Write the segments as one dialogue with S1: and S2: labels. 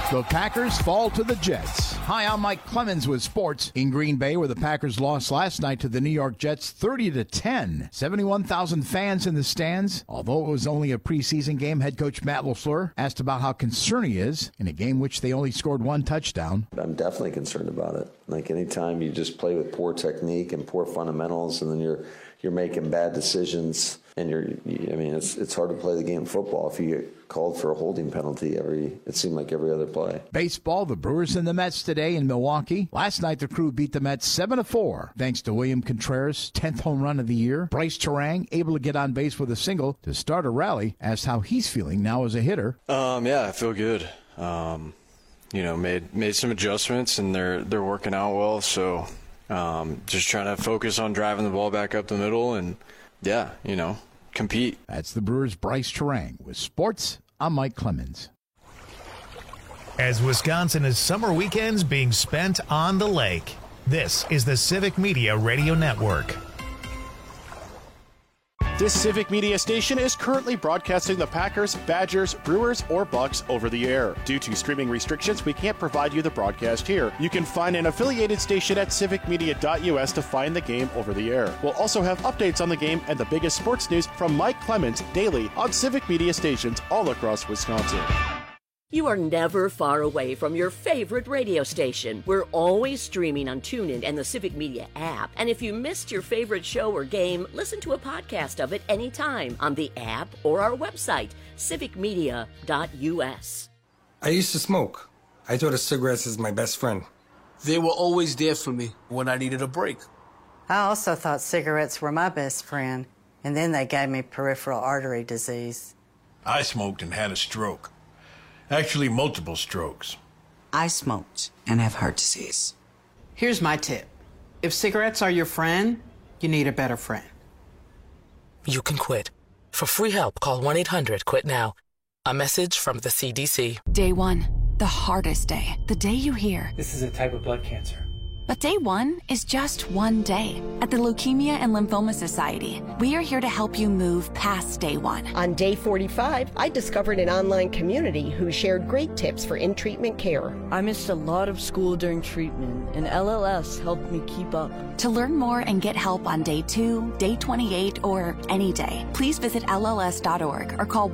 S1: The Packers fall to the Jets. Hi, I'm Mike Clemens with sports. In Green Bay, where the Packers lost last night to the New York Jets 30-10. 71,000 fans in the stands. Although it was only a preseason game, head coach Matt LaFleur asked about how concerned he is in a game which they only scored one touchdown.
S2: I'm definitely concerned about it. Like anytime you just play with poor technique and poor fundamentals, and then you're making bad decisions, and it's hard to play the game of football if you get called for a holding penalty it seemed like every other play.
S1: Baseball, the Brewers and the Mets today in Milwaukee. Last night the Crew beat the Mets 7-4 thanks to William Contreras' 10th home run of the year. Bryce Terang able to get on base with a single to start a rally. Asked how he's feeling now as a hitter.
S3: Yeah, I feel good. Made some adjustments and they're working out well. So just trying to focus on driving the ball back up the middle and compete.
S1: That's the Brewers' Bryce Terang. With sports, I'm Mike Clemens.
S4: As Wisconsin is summer weekends being spent on the lake, this is the Civic Media Radio Network.
S5: This Civic Media station is currently broadcasting the Packers, Badgers, Brewers, or Bucks over the air. Due to streaming restrictions, we can't provide you the broadcast here. You can find an affiliated station at civicmedia.us to find the game over the air. We'll also have updates on the game and the biggest sports news from Mike Clemens daily on Civic Media stations all across Wisconsin.
S6: You are never far away from your favorite radio station. We're always streaming on TuneIn and the Civic Media app. And if you missed your favorite show or game, listen to a podcast of it anytime on the app or our website, civicmedia.us.
S7: I used to smoke. I thought of cigarettes as my best friend.
S8: They were always there for me when I needed a break.
S9: I also thought cigarettes were my best friend, and then they gave me peripheral artery disease.
S10: I smoked and had a stroke. Actually, multiple strokes.
S11: I smoked and have heart disease.
S12: Here's my tip. If cigarettes are your friend, you need a better friend.
S13: You can quit. For free help, call 1-800-QUIT-NOW. A message from the CDC.
S14: Day one, the hardest day. The day you hear,
S15: this is a type of blood cancer.
S14: But day one is just one day. At the Leukemia and Lymphoma Society, we are here to help you move past day one.
S16: On day 45, I discovered an online community who shared great tips for in-treatment care.
S17: I missed a lot of school during treatment, and LLS helped me keep up.
S14: To learn more and get help on day 2, day 28, or any day, please visit LLS.org or call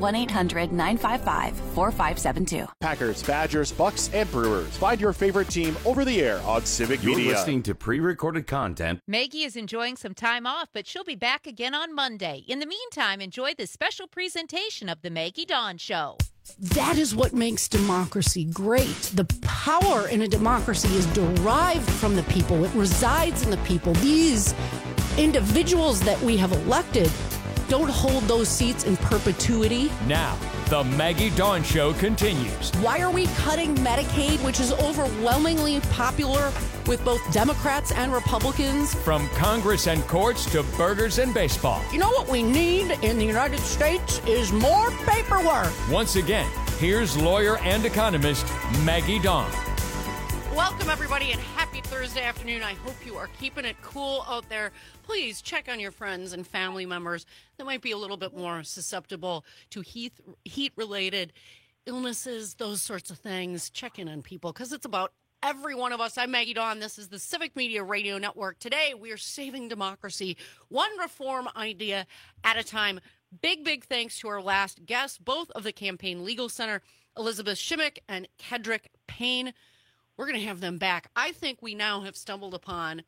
S14: 1-800-955-4572.
S5: Packers, Badgers, Bucks, and Brewers. Find your favorite team over the air on Civic Media.
S18: You're listening to pre-recorded content.
S19: Maggie is enjoying some time off, but she'll be back again on Monday. In the meantime, enjoy this special presentation of The Maggie Dawn Show.
S20: That is what makes democracy great. The power in a democracy is derived from the people. It resides in the people. These individuals that we have elected don't hold those seats in perpetuity.
S21: Now, the Maggie Dawn Show continues.
S20: Why are we cutting Medicaid, which is overwhelmingly popular with both Democrats and Republicans?
S21: From Congress and courts to burgers and baseball.
S20: You know what we need in the United States is more paperwork.
S21: Once again, here's lawyer and economist Maggie Dawn.
S22: Welcome, everybody, and happy Thursday afternoon. I hope you are keeping it cool out there. Please check on your friends and family members that might be a little bit more susceptible to heat-related illnesses, those sorts of things. Check in on people because it's about every one of us. I'm Maggie Dawn. This is the Civic Media Radio Network. Today, we are saving democracy one reform idea at a time. Big thanks to our last guests, both of the Campaign Legal Center, Elizabeth Shimmick and Kedrick Payne. We're going to have them back. I think we now have stumbled upon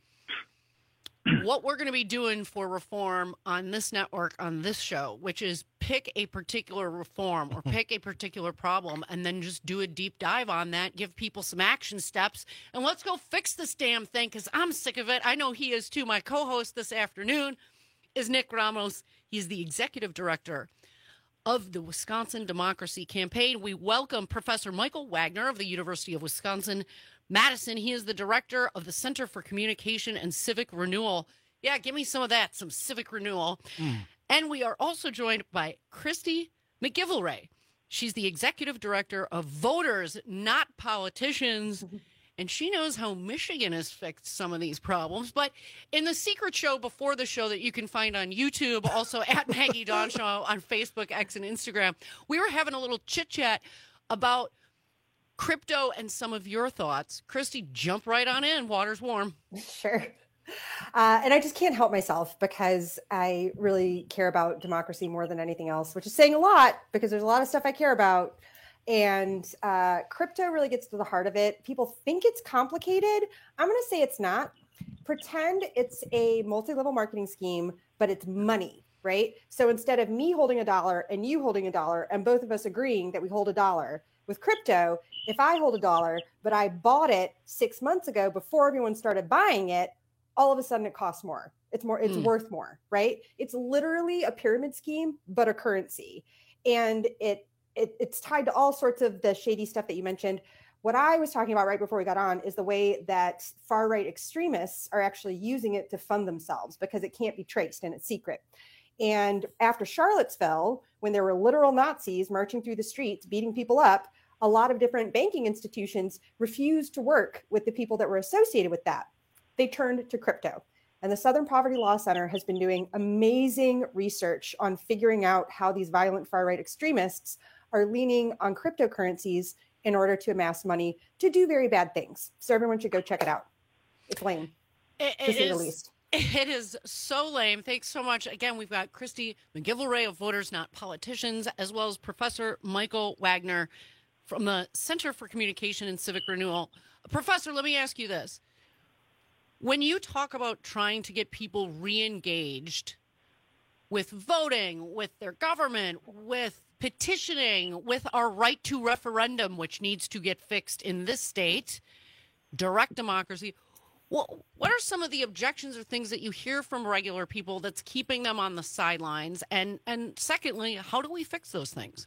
S22: what we're going to be doing for reform on this network, on this show, which is pick a particular reform or pick a particular problem and then just do a deep dive on that, give people some action steps, and let's go fix this damn thing because I'm sick of it. I know he is too. My co-host this afternoon is Nick Ramos. He's the executive director of the Wisconsin Democracy Campaign. We welcome Professor Michael Wagner of the University of Wisconsin-Madison. He is the director of the Center for Communication and Civic Renewal. Yeah, give me some of that, some civic renewal. And we are also joined by Christy McGillivray. She's the executive director of Voters, Not Politicians. And she knows how Michigan has fixed some of these problems. But in the secret show before the show that you can find on YouTube, also at Maggie Dawn Show on Facebook, X, and Instagram, we were having a little chit-chat about crypto and some of your thoughts. Christy, jump right on in. Water's warm.
S2: Sure. And I just can't help myself because I really care about democracy more than anything else, which is saying a lot because there's a lot of stuff I care about. And crypto really gets to the heart of it. People think it's complicated. I'm going to say it's not. Pretend it's a multi-level marketing scheme, but it's money, right? So instead of me holding $1 and you holding $1 and both of us agreeing that we hold $1, with crypto, if I hold $1, but I bought it 6 months ago before everyone started buying it, all of a sudden it costs more. It's worth more, right? It's literally a pyramid scheme, but a currency. And it's tied to all sorts of the shady stuff that you mentioned. What I was talking about right before we got on is the way that far-right extremists are actually using it to fund themselves because it can't be traced and it's secret. And after Charlottesville, when there were literal Nazis marching through the streets, beating people up, a lot of different banking institutions refused to work with the people that were associated with that. They turned to crypto. And the Southern Poverty Law Center has been doing amazing research on figuring out how these violent far-right extremists are leaning on cryptocurrencies in order to amass money to do very bad things. So everyone should go check it out. It's lame, to say the least.
S22: It is so lame. Thanks so much. Again, we've got Christy McGillivray of Voters Not Politicians, as well as Professor Michael Wagner from the Center for Communication and Civic Renewal. Professor, let me ask you this. When you talk about trying to get people re-engaged with voting, with their government, with petitioning, with our right to referendum, which needs to get fixed in this state, direct democracy, what are some of the objections or things that you hear from regular people that's keeping them on the sidelines? And secondly, how do we fix those things?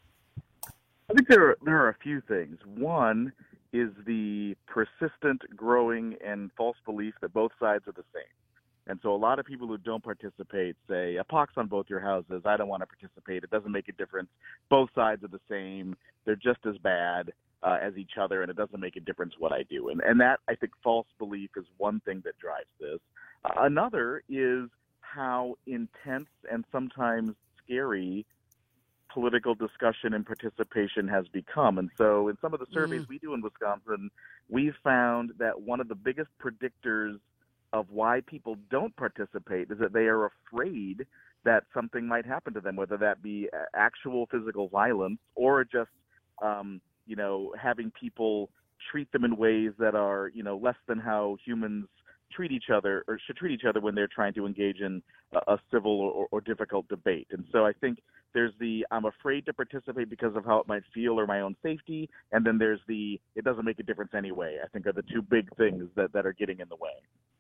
S15: I think there are a few things. One is the persistent, growing, and false belief that both sides are the same. And so a lot of people who don't participate say, a pox on both your houses, I don't want to participate, it doesn't make a difference, both sides are the same, they're just as bad as each other, and it doesn't make a difference what I do. And that, I think, false belief is one thing that drives this. Another is how intense and sometimes scary political discussion and participation has become. And so in some of the surveys we do in Wisconsin, we've found that one of the biggest predictors of why people don't participate is that they are afraid that something might happen to them, whether that be actual physical violence or just, having people treat them in ways that are, less than how humans treat each other or should treat each other when they're trying to engage in a civil or difficult debate. And so I think there's I'm afraid to participate because of how it might feel or my own safety. And then there's it doesn't make a difference anyway, I think are the two big things that are getting in the way.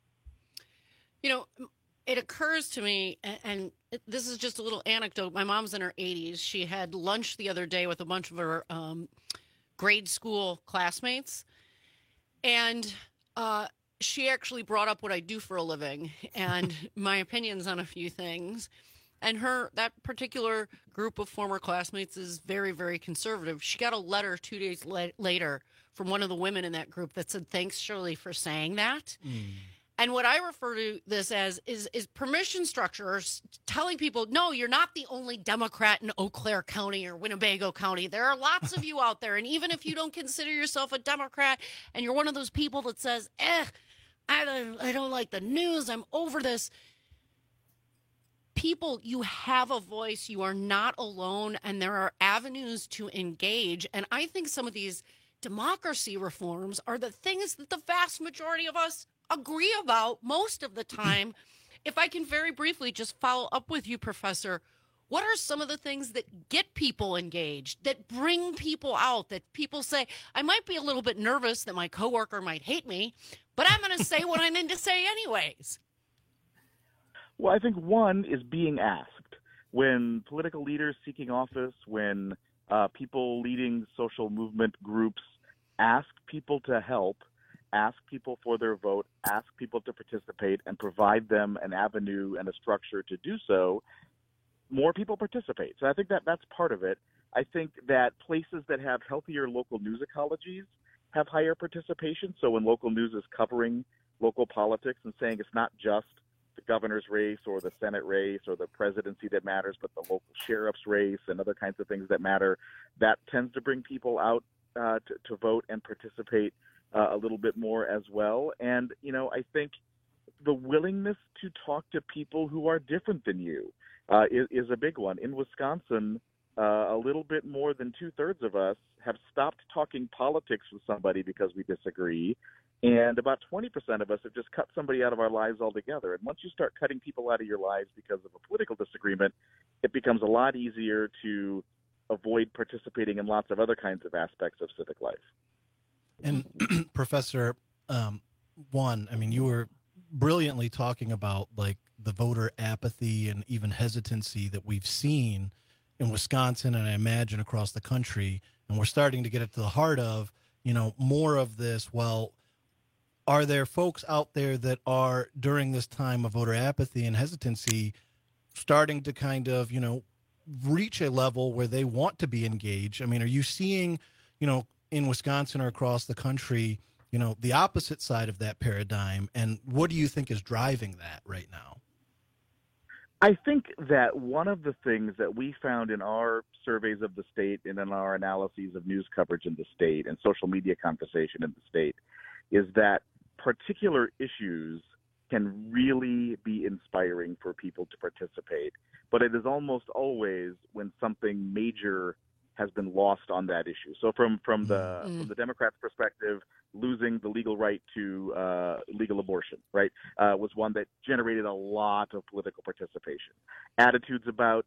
S22: It occurs to me, and this is just a little anecdote. My mom's in her 80s. She had lunch the other day with a bunch of her grade school classmates. And she actually brought up what I do for a living and my opinions on a few things. And that particular group of former classmates is very, very conservative. She got a letter 2 days later from one of the women in that group that said, "Thanks, Shirley, for saying that." And what I refer to this as is permission structures telling people, no, you're not the only Democrat in Eau Claire County or Winnebago County. There are lots of you out there. And even if you don't consider yourself a Democrat and you're one of those people that says, I don't like the news, I'm over this. People, you have a voice. You are not alone. And there are avenues to engage. And I think some of these democracy reforms are the things that the vast majority of us agree about most of the time. If I can very briefly just follow up with you, Professor, what are some of the things that get people engaged, that bring people out, that people say, I might be a little bit nervous that my coworker might hate me, but I'm going to say what I need to say anyways?
S15: Well, I think one is being asked. When political leaders seeking office, when people leading social movement groups ask people to help, ask people for their vote, ask people to participate, and provide them an avenue and a structure to do so, more people participate. So I think that's part of it. I think that places that have healthier local news ecologies have higher participation. So when local news is covering local politics and saying it's not just the governor's race or the Senate race or the presidency that matters, but the local sheriff's race and other kinds of things that matter, that tends to bring people out to vote and participate a little bit more as well. And, I think the willingness to talk to people who are different than you is a big one. In Wisconsin, a little bit more than 2/3 of us have stopped talking politics with somebody because we disagree. And about 20% of us have just cut somebody out of our lives altogether. And once you start cutting people out of your lives because of a political disagreement, it becomes a lot easier to avoid participating in lots of other kinds of aspects of civic life.
S1: And Professor, you were brilliantly talking about like the voter apathy and even hesitancy that we've seen in Wisconsin and I imagine across the country. And we're starting to get at the heart of, more of this. Well, are there folks out there that are during this time of voter apathy and hesitancy starting to kind of, reach a level where they want to be engaged? I mean, are you seeing, in Wisconsin or across the country, the opposite side of that paradigm? And what do you think is driving that right now?
S15: I think that one of the things that we found in our surveys of the state and in our analyses of news coverage in the state and social media conversation in the state is that particular issues can really be inspiring for people to participate. But it is almost always when something major has been lost on that issue. So from the Democrats' perspective, losing the legal right to legal abortion, right, was one that generated a lot of political participation. Attitudes about,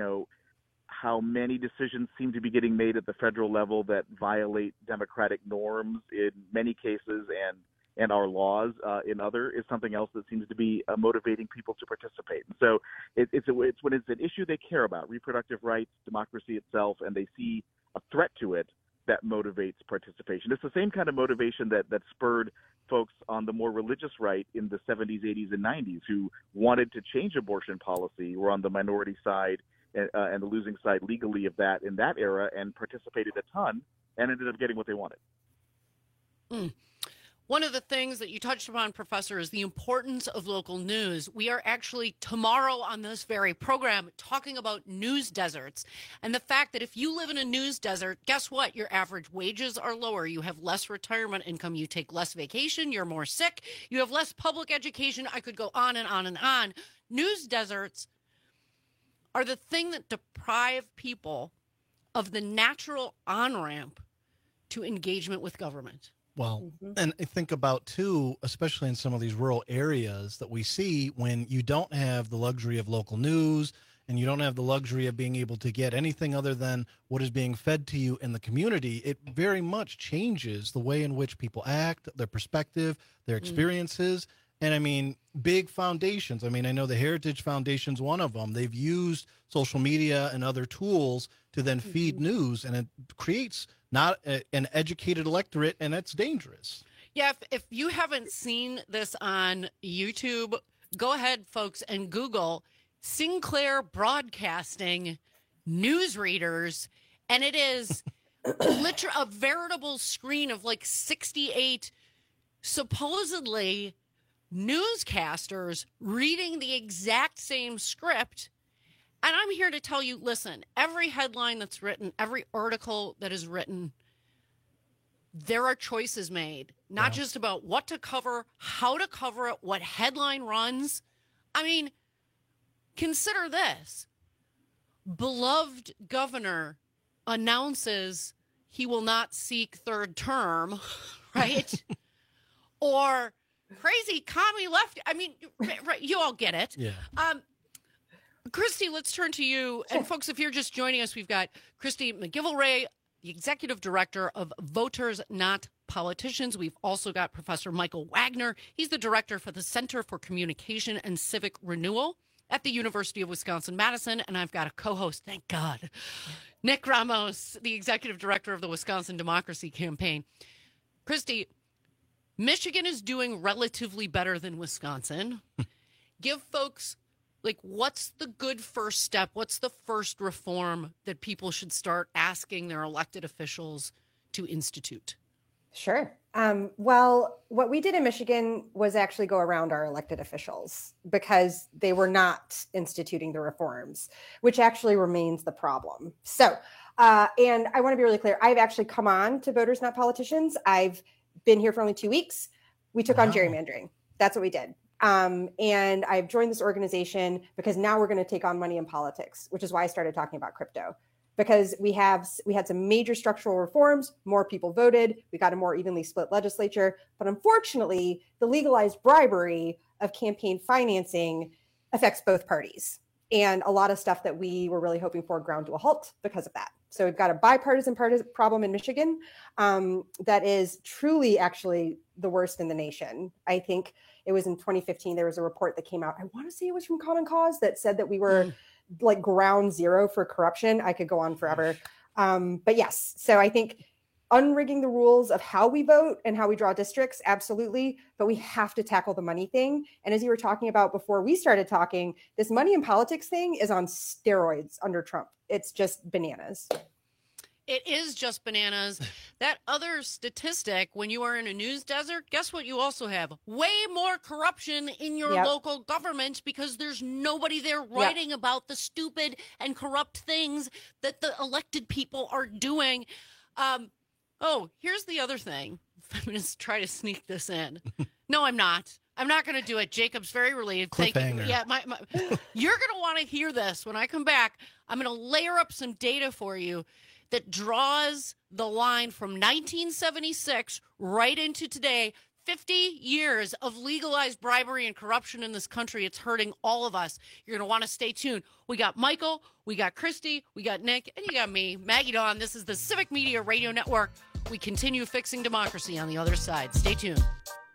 S15: how many decisions seem to be getting made at the federal level that violate democratic norms in many cases and our laws in other is something else that seems to be motivating people to participate. And so it's when it's an issue they care about, reproductive rights, democracy itself, and they see a threat to it that motivates participation. It's the same kind of motivation that spurred folks on the more religious right in the 70s, 80s, and 90s who wanted to change abortion policy, were on the minority side and the losing side legally of that in that era, and participated a ton and ended up getting what they wanted.
S22: One of the things that you touched upon, Professor, is the importance of local news. We are actually tomorrow on this very program talking about news deserts and the fact that if you live in a news desert, guess what? Your average wages are lower. You have less retirement income. You take less vacation. You're more sick. You have less public education. I could go on and on and on. News deserts are the thing that deprive people of the natural on-ramp to engagement with government.
S1: Well, and I think about, too, especially in some of these rural areas that we see when you don't have the luxury of local news and you don't have the luxury of being able to get anything other than what is being fed to you in the community, it very much changes the way in which people act, their perspective, their experiences. And I mean, big foundations. I mean, I know the Heritage Foundation's one of them. They've used social media and other tools to then feed news, and it creates not an educated electorate, and that's dangerous.
S22: Yeah, if you haven't seen this on YouTube, go ahead, folks, and Google Sinclair Broadcasting newsreaders, and it is literally a veritable screen of like 68 supposedly newscasters reading the exact same script. And I'm here to tell you, listen, every headline that's written, every article that is written, there are choices made, not just about what to cover, how to cover it, what headline runs. I mean, consider this. Beloved governor announces he will not seek third term, right? Or crazy commie left. I mean, right, you all get it.
S1: Yeah.
S22: Christy, let's turn to you. And folks, if you're just joining us, we've got Christy McGillivray, the executive director of Voters Not Politicians. We've also got Professor Michael Wagner. He's the director for the Center for Communication and Civic Renewal at the University of Wisconsin-Madison. And I've got a co-host, thank God, Nick Ramos, the executive director of the Wisconsin Democracy Campaign. Christy, Michigan is doing relatively better than Wisconsin. Give folks, like, what's the good first step? What's the first reform that people should start asking their elected officials to institute?
S2: Sure. Well, what we did in Michigan was actually go around our elected officials because they were not instituting the reforms, which actually remains the problem. So, and I want to be really clear. I've actually come on to Voters Not Politicians. I've been here for only 2 weeks. We took on gerrymandering. That's what we did. And I've joined this organization because now we're going to take on money in politics, which is why I started talking about crypto. Because we had some major structural reforms, more people voted, we got a more evenly split legislature. But unfortunately, the legalized bribery of campaign financing affects both parties. And a lot of stuff that we were really hoping for ground to a halt because of that. So we've got a bipartisan problem in Michigan that is truly actually the worst in the nation. I think it was in 2015, there was a report that came out. I want to say it was from Common Cause that said that we were like ground zero for corruption. I could go on forever. But yes, so I think unrigging the rules of how we vote and how we draw districts, absolutely. But we have to tackle the money thing. And as you were talking about before we started talking, this money in politics thing is on steroids under Trump. It's just bananas.
S22: It is just bananas. That other statistic, when you are in a news desert, guess what you also have? Way more corruption in your local government because there's nobody there writing about the stupid and corrupt things that the elected people are doing. Here's the other thing. I'm going to try to sneak this in. No, I'm not. I'm not going to do it. Jacob's very related. Thank you. Yeah, you're going to want to hear this when I come back. I'm going to layer up some data for you that draws the line from 1976 right into today. 50 years of legalized bribery and corruption in this country. It's hurting all of us. You're going to want to stay tuned. We got Michael, we got Christy, we got Nick, and you got me, Maggie Dawn. This is the Civic Media Radio Network. We continue fixing democracy on the other side. Stay tuned.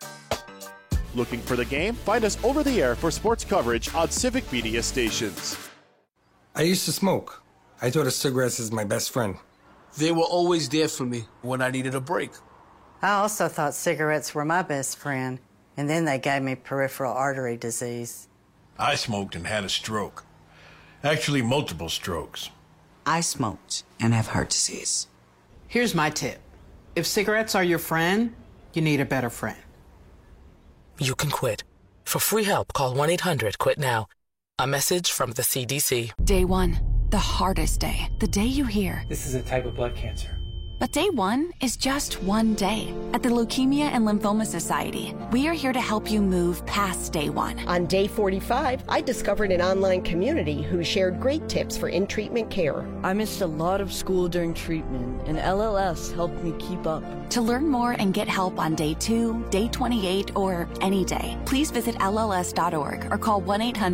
S5: Looking for the game? Find us over the air for sports coverage on Civic Media stations.
S7: I used to smoke. I thought of cigarettes as my best friend.
S8: They were always there for me when I needed a break.
S9: I also thought cigarettes were my best friend, and then they gave me peripheral artery disease.
S10: I smoked and had a stroke. Actually, multiple strokes.
S11: I smoked and have heart disease.
S12: Here's my tip. If cigarettes are your friend, you need a better friend.
S13: You can quit. For free help, call 1-800-QUIT-NOW. A message from the CDC.
S14: Day 1, the hardest day. The day you hear,
S3: this is a type of blood cancer.
S14: But day 1 is just one day. At the Leukemia and Lymphoma Society, we are here to help you move past day 1.
S16: On day 45, I discovered an online community who shared great tips for in-treatment care.
S17: I missed a lot of school during treatment, and LLS helped me keep up.
S14: To learn more and get help on day 2, day 28, or any day, please visit LLS.org or call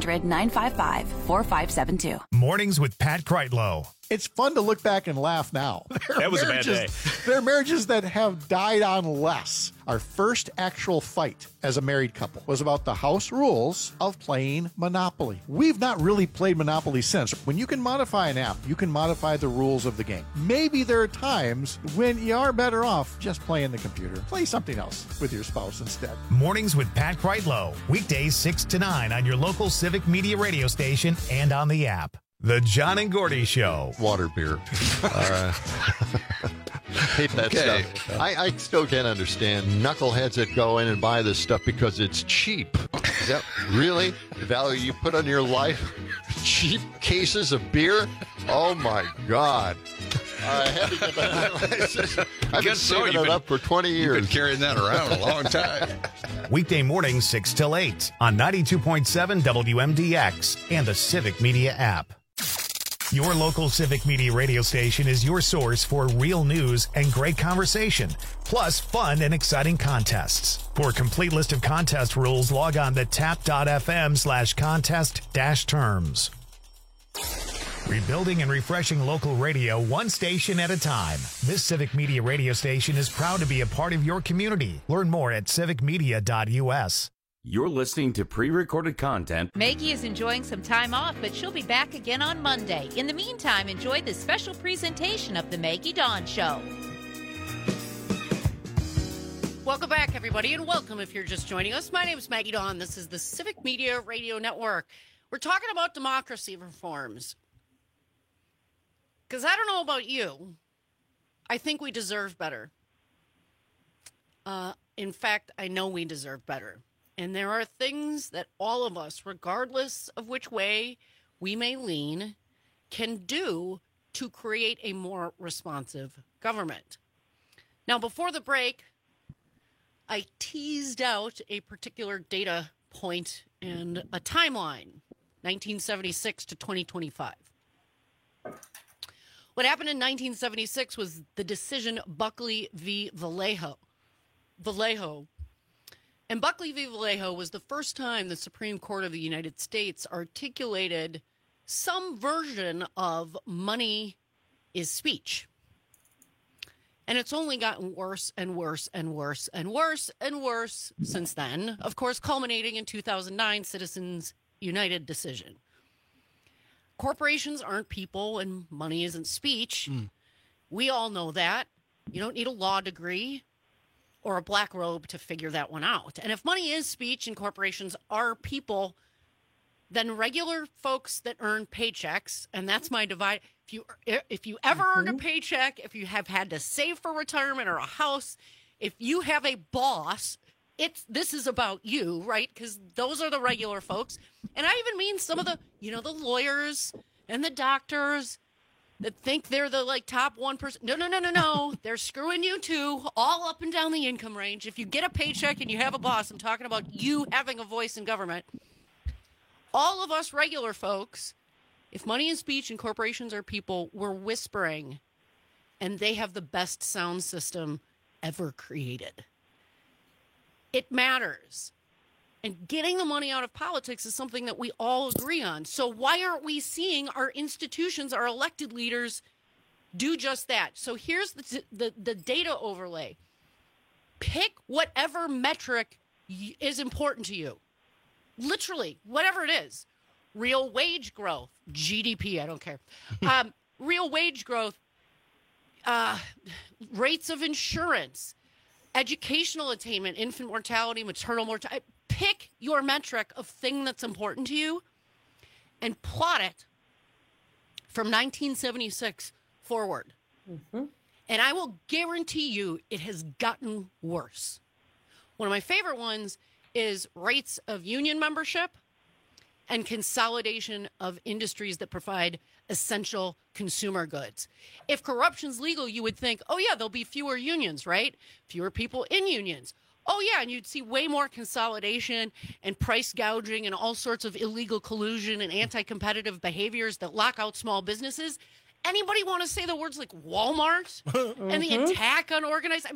S14: 1-800-955-4572.
S4: Mornings with Pat Kreitlow.
S23: It's fun to look back and laugh now.
S4: That was a bad day.
S23: There are marriages that have died on less. Our first actual fight as a married couple was about the house rules of playing Monopoly. We've not really played Monopoly since. When you can modify an app, you can modify the rules of the game. Maybe there are times when you are better off just playing the computer. Play something else with your spouse instead.
S4: Mornings with Pat Kreitlow. Weekdays 6 to 9 on your local Civic Media radio station and on the app. The John and Gordy Show.
S24: Water beer. Hate that stuff. I still can't understand knuckleheads that go in and buy this stuff because it's cheap. Is that really the value you put on your life? Cheap cases of beer? Oh, my God. I had to get that. I've been saving it up for 20 years.
S25: You've been carrying that around a long time.
S4: Weekday mornings 6 till 8 on 92.7 WMDX and the Civic Media app. Your local Civic Media radio station is your source for real news and great conversation, plus fun and exciting contests. For a complete list of contest rules, log on to tap.fm/contest-terms. Rebuilding and refreshing local radio one station at a time. This Civic Media radio station is proud to be a part of your community. Learn more at civicmedia.us.
S18: You're listening to pre-recorded content.
S19: Maggie is enjoying some time off, but she'll be back again on Monday. In the meantime, enjoy this special presentation of The Maggie Dawn Show.
S22: Welcome back, everybody, and welcome if you're just joining us. My name is Maggie Dawn. This is the Civic Media Radio Network. We're talking about democracy reforms. Because I don't know about you, I think we deserve better. In fact, I know we deserve better. And there are things that all of us, regardless of which way we may lean, can do to create a more responsive government. Now, before the break, I teased out a particular data point and a timeline, 1976 to 2025. What happened in 1976 was the decision Buckley v. Vallejo. And Buckley v. Vallejo was the first time the Supreme Court of the United States articulated some version of money is speech. And it's only gotten worse and worse and worse and worse and worse since then, of course, culminating in 2009 Citizens United decision. Corporations aren't people and money isn't speech. We all know that. You don't need a law degree or a black robe to figure that one out. And if money is speech and corporations are people, then regular folks that earn paychecks, and that's my divide. If you ever earned a paycheck, if you have had to save for retirement or a house, if you have a boss, this is about you, right? Because those are the regular folks. And I even mean some of the, the lawyers and the doctors that think they're the top 1%. No. They're screwing you too, all up and down the income range. If you get a paycheck and you have a boss, I'm talking about you having a voice in government. All of us regular folks, if money is speech and corporations are people, we're whispering, and they have the best sound system ever created. It matters. And getting the money out of politics is something that we all agree on. So why aren't we seeing our institutions, our elected leaders, do just that? So here's the data overlay. Pick whatever metric is important to you. Literally, whatever it is. Real wage growth, GDP, I don't care. Real wage growth, rates of insurance, educational attainment, infant mortality, maternal mortality. Pick your metric of thing that's important to you and plot it from 1976 forward. And I will guarantee you it has gotten worse. One of my favorite ones is rates of union membership and consolidation of industries that provide essential consumer goods. If corruption's legal, you would think, oh yeah, there'll be fewer unions, right? Fewer people in unions. Oh yeah, and you'd see way more consolidation and price gouging and all sorts of illegal collusion and anti-competitive behaviors that lock out small businesses. Anybody want to say the words like Walmart and the attack on organized?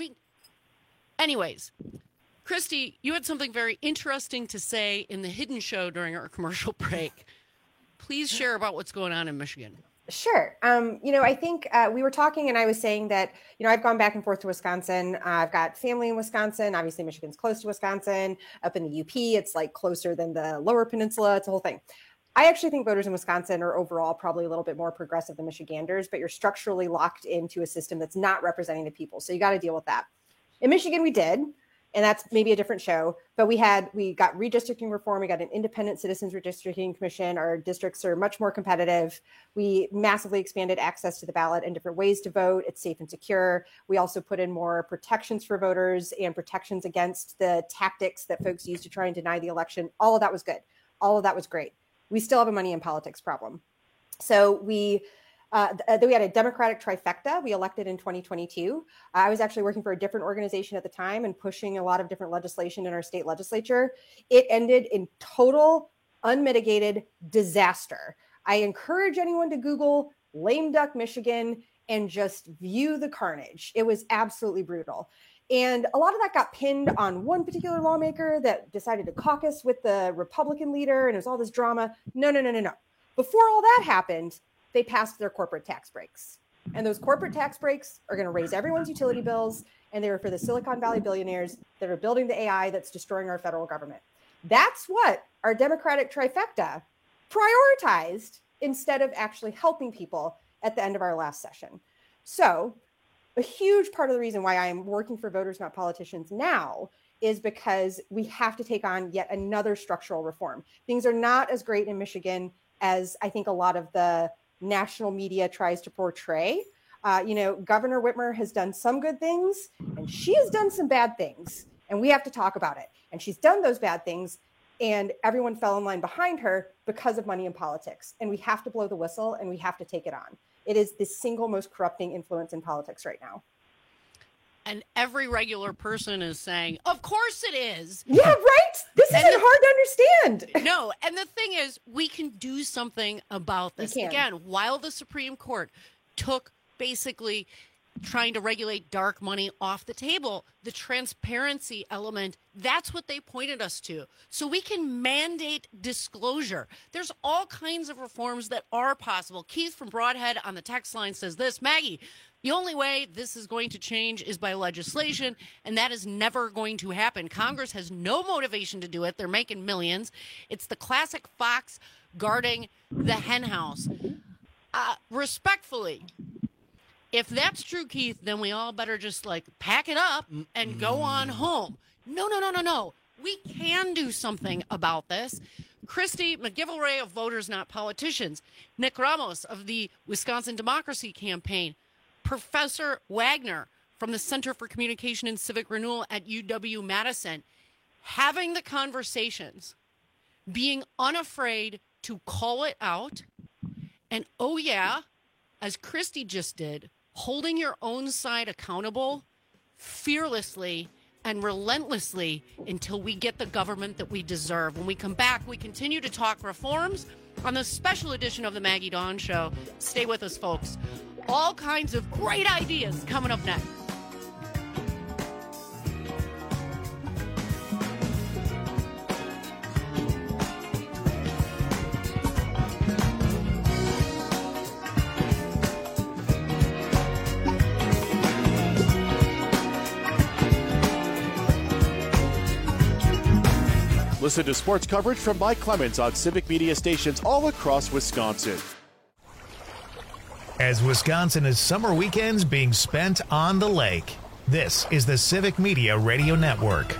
S22: Anyways, Christy, you had something very interesting to say in the Hidden Show during our commercial break. Please share about what's going on in Michigan.
S2: Sure. I think we were talking and I was saying that, I've gone back and forth to Wisconsin. I've got family in Wisconsin. Obviously, Michigan's close to Wisconsin. Up in the UP, it's closer than the Lower Peninsula. It's a whole thing. I actually think voters in Wisconsin are overall probably a little bit more progressive than Michiganders, but you're structurally locked into a system that's not representing the people. So you got to deal with that. In Michigan, we did. And that's maybe a different show, but we got redistricting reform. We got an independent citizens redistricting commission. Our districts are much more competitive. We massively expanded access to the ballot and different ways to vote. It's safe and secure. We also put in more protections for voters and protections against the tactics that folks use to try and deny the election. All of that was good. All of that was great. We still have a money in politics problem. So we had a Democratic trifecta we elected in 2022. I was actually working for a different organization at the time and pushing a lot of different legislation in our state legislature. It ended in total, unmitigated disaster. I encourage anyone to Google lame duck Michigan and just view the carnage. It was absolutely brutal. And a lot of that got pinned on one particular lawmaker that decided to caucus with the Republican leader, and it was all this drama. No. Before all that happened, they passed their corporate tax breaks. And those corporate tax breaks are going to raise everyone's utility bills. And they were for the Silicon Valley billionaires that are building the AI that's destroying our federal government. That's what our Democratic trifecta prioritized instead of actually helping people at the end of our last session. So a huge part of the reason why I am working for Voters Not Politicians now is because we have to take on yet another structural reform. Things are not as great in Michigan as I think a lot of the national media tries to portray. Governor Whitmer has done some good things, and she has done some bad things, and we have to talk about it. And she's done those bad things, and everyone fell in line behind her because of money in politics. And we have to blow the whistle, and we have to take it on. It is the single most corrupting influence in politics right now.
S22: And every regular person is saying, of course it is.
S2: Yeah, right? This isn't hard to understand.
S22: No, and the thing is, we can do something about this. Again, while the Supreme Court took basically trying to regulate dark money off the table, the transparency element, that's what they pointed us to. So we can mandate disclosure. There's all kinds of reforms that are possible. Keith from Broadhead on the text line says this, Maggie, the only way this is going to change is by legislation, and that is never going to happen. Congress has no motivation to do it. They're making millions. It's the classic fox guarding the hen house. Respectfully, if that's true, Keith, then we all better just pack it up and go on home. No. We can do something about this. Christy McGivelray of Voters Not Politicians, Nick Ramos of the Wisconsin Democracy Campaign, Professor Wagner from the Center for Communication and Civic Renewal at UW-Madison, having the conversations, being unafraid to call it out, and as Christy just did, holding your own side accountable fearlessly and relentlessly until we get the government that we deserve. When we come back, we continue to talk reforms on the special edition of the Maggie Dawn Show. Stay with us, folks. All kinds of great ideas coming up next.
S5: Listen to sports coverage from Mike Clemens on Civic Media stations all across Wisconsin.
S4: As Wisconsin's summer weekends being spent on the lake, this is the Civic Media Radio Network.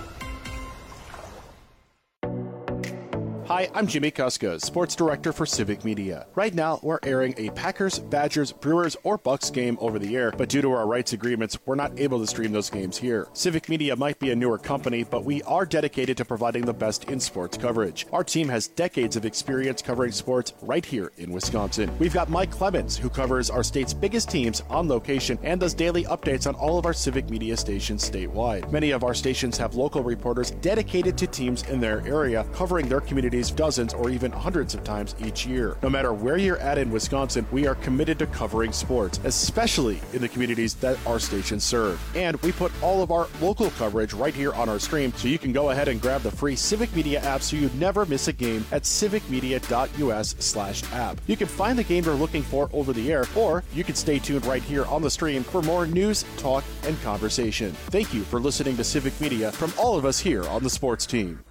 S5: Hi, I'm Jimmy Kuska, Sports Director for Civic Media. Right now, we're airing a Packers, Badgers, Brewers, or Bucks game over the air, but due to our rights agreements, we're not able to stream those games here. Civic Media might be a newer company, but we are dedicated to providing the best in sports coverage. Our team has decades of experience covering sports right here in Wisconsin. We've got Mike Clemens, who covers our state's biggest teams on location and does daily updates on all of our Civic Media stations statewide. Many of our stations have local reporters dedicated to teams in their area, covering their communities dozens or even hundreds of times each year. No matter where you're at in Wisconsin, we are committed to covering sports, especially in the communities that our stations serve. And we put all of our local coverage right here on our stream, so you can go ahead and grab the free Civic Media app so you never miss a game at civicmedia.us/app. You can find the game you're looking for over the air, or you can stay tuned right here on the stream for more news, talk, and conversation. Thank you for listening to Civic Media from all of us here on the sports team.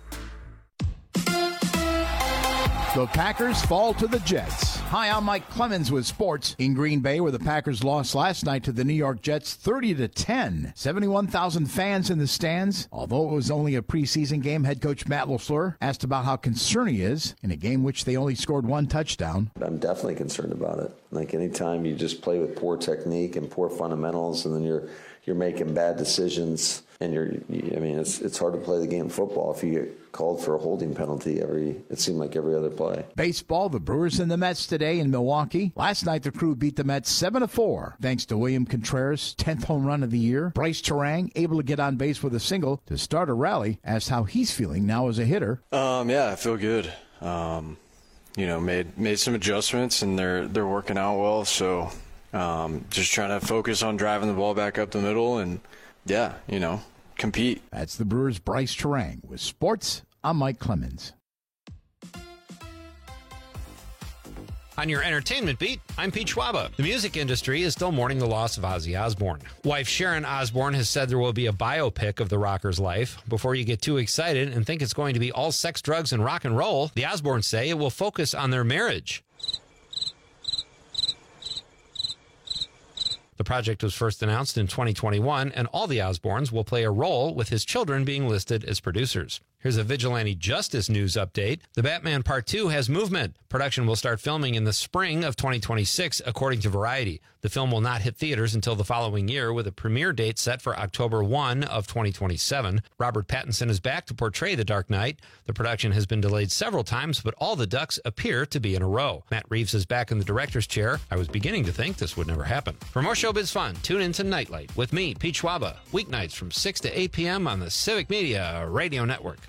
S3: The Packers fall to the Jets. Hi, I'm Mike Clemens with sports. In Green Bay, where the Packers lost last night to the New York Jets 30-10. 71,000 fans in the stands. Although it was only a preseason game, head coach Matt LaFleur asked about how concerned he is in a game which they only scored one touchdown.
S6: I'm definitely concerned about it. Like anytime you just play with poor technique and poor fundamentals, and then you're making bad decisions, and it's hard to play the game of football if you get called for a holding penalty it seemed like every other play.
S3: Baseball, the Brewers and the Mets today in Milwaukee. Last night, the Crew beat the Mets 7-4, thanks to William Contreras' 10th home run of the year. Bryce Terang able to get on base with a single to start a rally. Asked how he's feeling now as a hitter.
S15: Yeah, I feel good. Made some adjustments, and they're working out well. So just trying to focus on driving the ball back up the middle and, compete.
S3: That's the Brewers' Bryce Terang. With sports, I'm Mike Clemens.
S20: On your entertainment beat, I'm Pete Schwaba. The music industry is still mourning the loss of Ozzy Osbourne. Wife Sharon Osbourne has said there will be a biopic of the rocker's life. Before you get too excited and think it's going to be all sex, drugs, and rock and roll, the Osbournes say it will focus on their marriage. The project was first announced in 2021, and all the Osbournes will play a role, with his children being listed as producers. Here's a vigilante justice news update. The Batman Part 2 has movement. Production will start filming in the spring of 2026, according to Variety. The film will not hit theaters until the following year, with a premiere date set for October 1 of 2027. Robert Pattinson is back to portray the Dark Knight. The production has been delayed several times, but all the ducks appear to be in a row. Matt Reeves is back in the director's chair. I was beginning to think this would never happen. For more showbiz fun, tune in to Nightlight with me, Pete Schwaba, weeknights from 6 to 8 p.m. on the Civic Media Radio Network.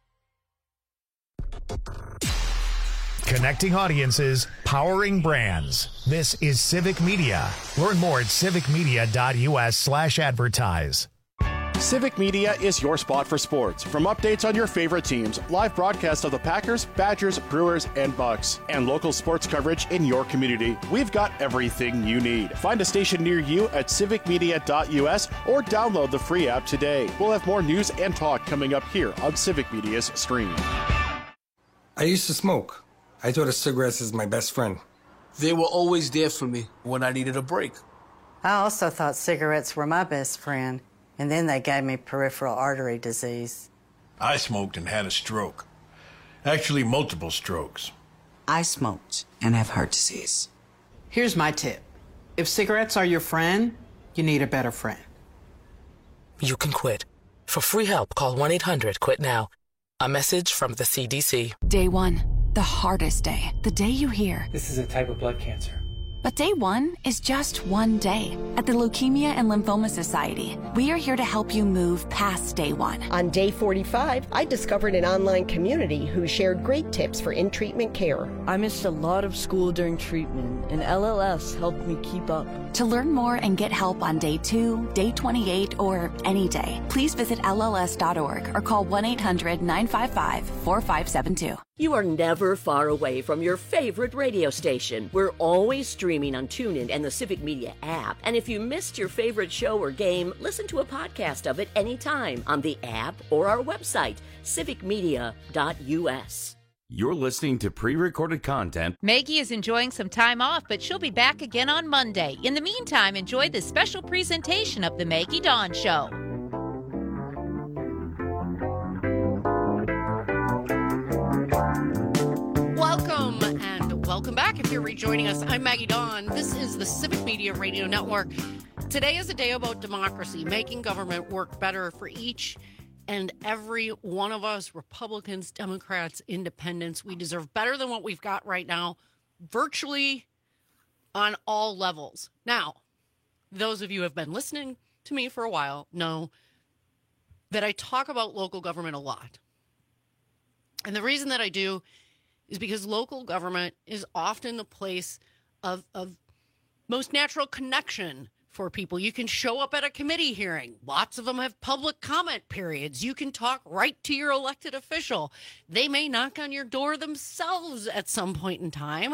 S4: Connecting audiences, powering brands. This is Civic Media. Learn more at civicmedia.us/advertise.
S5: Civic Media is your spot for sports. From updates on your favorite teams, live broadcast of the Packers, Badgers, Brewers, and Bucks, and local sports coverage in your community, we've got everything you need. Find a station near you at civicmedia.us or download the free app today. We'll have more news and talk coming up here on Civic Media's stream.
S1: I used to smoke. I thought of cigarettes as my best friend.
S7: They were always there for me when I needed a break.
S8: I also thought cigarettes were my best friend, and then they gave me peripheral artery disease.
S10: I smoked and had a stroke. Actually, multiple strokes.
S11: I smoked and have heart disease.
S12: Here's my tip. If cigarettes are your friend, you need a better friend.
S13: You can quit. For free help, call 1-800-QUIT-NOW. A message from the CDC.
S14: Day one, the hardest day. The day you hear,
S9: this is a type of blood cancer.
S14: But day one is just one day. At the Leukemia and Lymphoma Society, we are here to help you move past day one.
S16: On day 45, I discovered an online community who shared great tips for in-treatment care.
S17: I missed a lot of school during treatment, and LLS helped me keep up.
S14: To learn more and get help on day 2, day 28, or any day, please visit LLS.org or call 1-800-955-4572.
S21: You are never far away from your favorite radio station. We're always streaming on TuneIn and the Civic Media app. And if you missed your favorite show or game, listen to a podcast of it anytime on the app or our website, civicmedia.us.
S18: You're listening to pre-recorded content.
S19: Maggie is enjoying some time off, but she'll be back again on Monday. In the meantime, enjoy this special presentation of The Maggie Dawn Show. Welcome back. If you're rejoining us, I'm Maggie Dawn. This is the Civic Media Radio Network. Today is a day about democracy, making government work better for each and every one of us, Republicans, Democrats, Independents. We deserve better than what we've got right now, virtually on all levels. Now, those of you who have been listening to me for a while know that I talk about local government a lot. And the reason that I do is because local government is often the place of most natural connection for people. You can show up at a committee hearing. Lots of them have public comment periods. You can talk right to your elected official. They may knock on your door themselves at some point in time.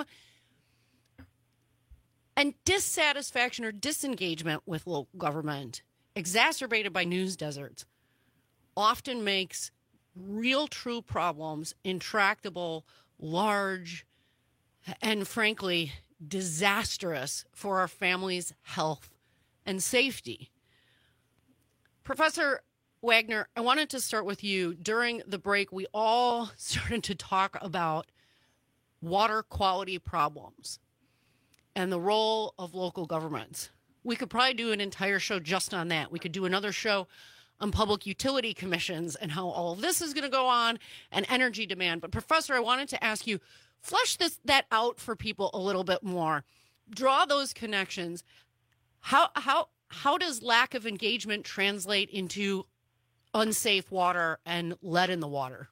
S19: And dissatisfaction or disengagement with local government, exacerbated by news deserts, often makes real, true problems intractable, large, and frankly, disastrous for our families' health and safety. Professor Wagner, I wanted to start with you. During the break, we all started to talk about water quality problems and the role of local governments. We could probably do an entire show just on that. We could do another show on public utility commissions and how all of this is going to go on, and energy demand. But Professor, I wanted to ask you, flesh that out for people a little bit more. Draw those connections. How does lack of engagement translate into unsafe water and lead in the water?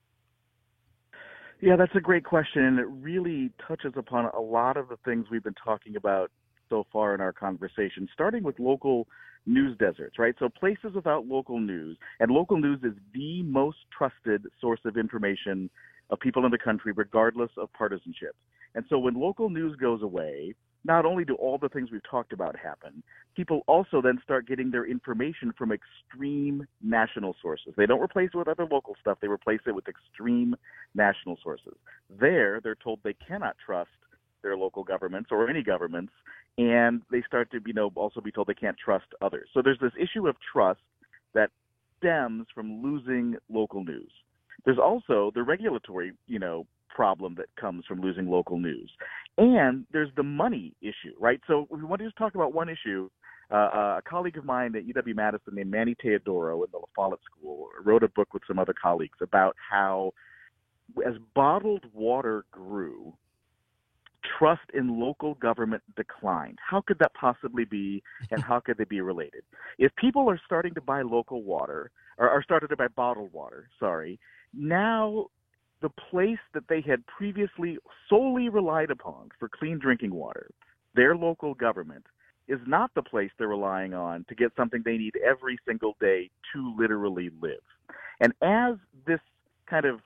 S26: Yeah, that's a great question, and it really touches upon a lot of the things we've been talking about so far in our conversation, starting with local news deserts, right? So places without local news, and local news is the most trusted source of information of people in the country, regardless of partisanship. And so when local news goes away, not only do all the things we've talked about happen, people also then start getting their information from extreme national sources. They don't replace it with other local stuff. They replace it with extreme national sources. They're told they cannot trust their local governments or any governments, and they start to, also be told they can't trust others. So there's this issue of trust that stems from losing local news. There's also the regulatory, problem that comes from losing local news. And there's the money issue, right? So we want to just talk about one issue. A colleague of mine at UW-Madison named Manny Teodoro in the La Follette School wrote a book with some other colleagues about how as bottled water grew, trust in local government declined. How could that possibly be, and how could they be related? If people are starting to buy local water, or are starting to buy bottled water, now the place that they had previously solely relied upon for clean drinking water, their local government, is not the place they're relying on to get something they need every single day to literally live. And as this kind of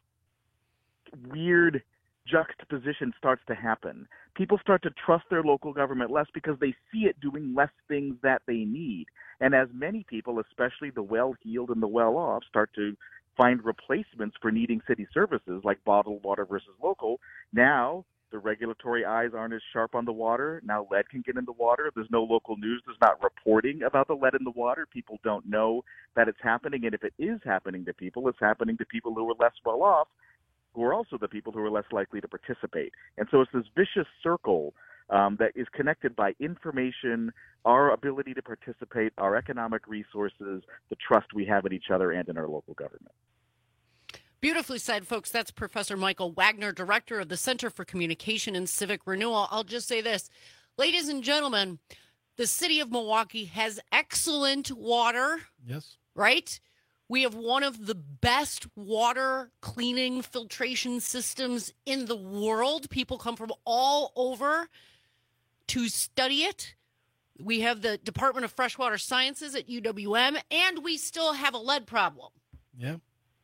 S26: weird juxtaposition starts to happen, people start to trust their local government less because they see it doing less things that they need. And as many people, especially the well-heeled and the well-off, start to find replacements for needing city services like bottled water versus local, now the regulatory eyes aren't as sharp on the water. Now lead can get in the water. There's no local news. There's not reporting about the lead in the water. People don't know that it's happening. And if it is happening to people, it's happening to people who are less well off, who are also the people who are less likely to participate. And so it's this vicious circle that is connected by information, our ability to participate, our economic resources, the trust we have in each other and in our local government.
S19: Beautifully said, folks. That's Professor Michael Wagner, director of the Center for Communication and Civic Renewal. I'll just say this, ladies and gentlemen, the city of Milwaukee has excellent water.
S2: Yes.
S19: Right? We have one of the best water cleaning filtration systems in the world. People come from all over to study it. We have the Department of Freshwater Sciences at UWM, and we still have a lead problem.
S2: Yeah.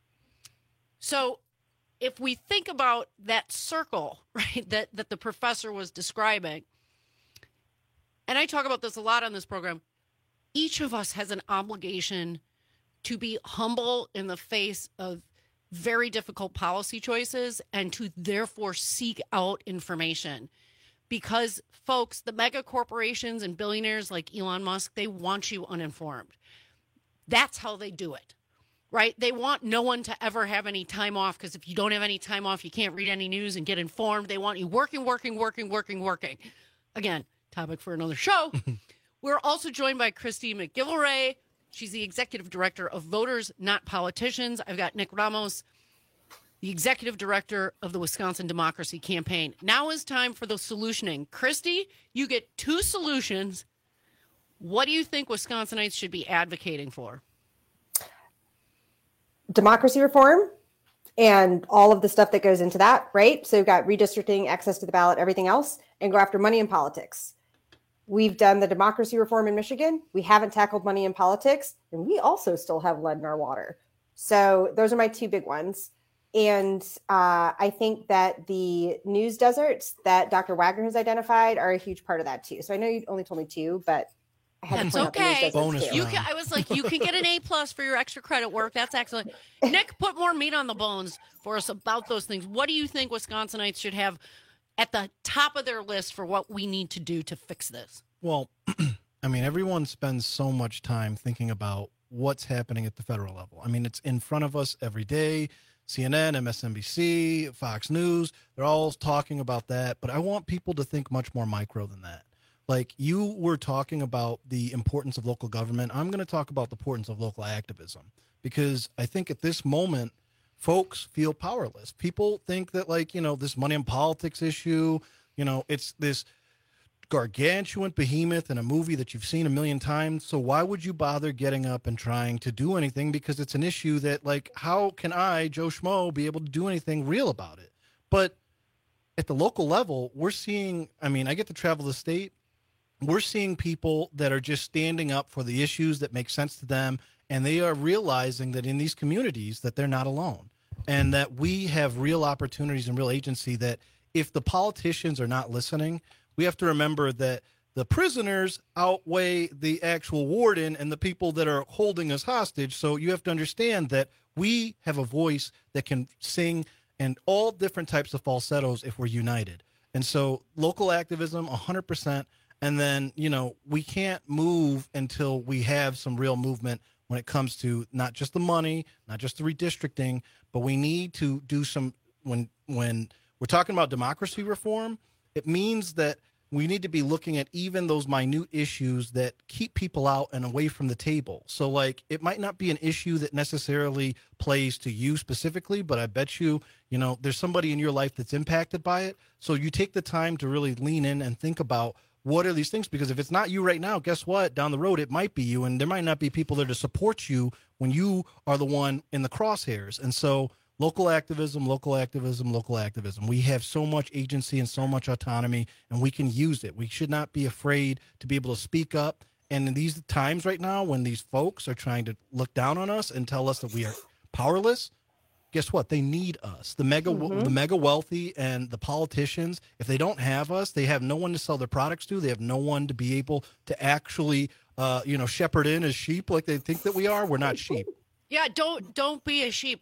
S19: So if we think about that circle, right, that the professor was describing, and I talk about this a lot on this program, each of us has an obligation to be humble in the face of very difficult policy choices and to therefore seek out information. Because, folks, the mega corporations and billionaires like Elon Musk, they want you uninformed. That's how they do it, right? They want no one to ever have any time off, because if you don't have any time off, you can't read any news and get informed. They want you working. Again, topic for another show. We're also joined by Christy McGillivray. She's the executive director of Voters Not Politicians. I've got Nick Ramos, the executive director of the Wisconsin Democracy Campaign. Now is time for the solutioning. Christy, you get 2 solutions. What do you think Wisconsinites should be advocating for?
S16: Democracy reform and all of the stuff that goes into that, right? So you've got redistricting, access to the ballot, everything else, and go after money in politics. We've done the democracy reform in Michigan. We haven't tackled money in politics, and we also still have lead in our water. So those are my 2 big ones. And I think that the news deserts that Dr. Wagner has identified are a huge part of that too. So I know you only told me 2, but I had to point out the news deserts too.
S19: I was like, you can get an A+ for your extra credit work. That's excellent. Nick, put more meat on the bones for us about those things. What do you think Wisconsinites should have at the top of their list for what we need to do to fix this?
S2: Well, I mean, everyone spends so much time thinking about what's happening at the federal level. I mean, it's in front of us every day. CNN, MSNBC, Fox News, they're all talking about that. But I want people to think much more micro than that. Like you were talking about the importance of local government. I'm going to talk about the importance of local activism, because I think at this moment, folks feel powerless. People think that, like, this money in politics issue, it's this gargantuan behemoth in a movie that you've seen a million times. So why would you bother getting up and trying to do anything? Because it's an issue that, like, how can I, Joe Schmo, be able to do anything real about it? But at the local level, we're seeing, I mean, I get to travel the state. We're seeing people that are just standing up for the issues that make sense to them. And they are realizing that in these communities that they're not alone, and that we have real opportunities and real agency, that if the politicians are not listening, we have to remember that the prisoners outweigh the actual warden and the people that are holding us hostage. So you have to understand that we have a voice that can sing and all different types of falsettos if we're united. And so local activism, 100%. And then, we can't move until we have some real movement when it comes to not just the money, not just the redistricting, but we need to do some, when we're talking about democracy reform, it means that we need to be looking at even those minute issues that keep people out and away from the table. So, like, it might not be an issue that necessarily plays to you specifically, but I bet you, there's somebody in your life that's impacted by it. So you take the time to really lean in and think about what are these things? Because if it's not you right now, guess what? Down the road, it might be you, and there might not be people there to support you when you are the one in the crosshairs. And so local activism, local activism, local activism. We have so much agency and so much autonomy, and we can use it. We should not be afraid to be able to speak up. And in these times right now, when these folks are trying to look down on us and tell us that we are powerless, guess what? They need us. The mega wealthy and the politicians, if they don't have us, they have no one to sell their products to. They have no one to be able to actually, shepherd in as sheep like they think that we are. We're not sheep.
S19: Yeah, don't be a sheep.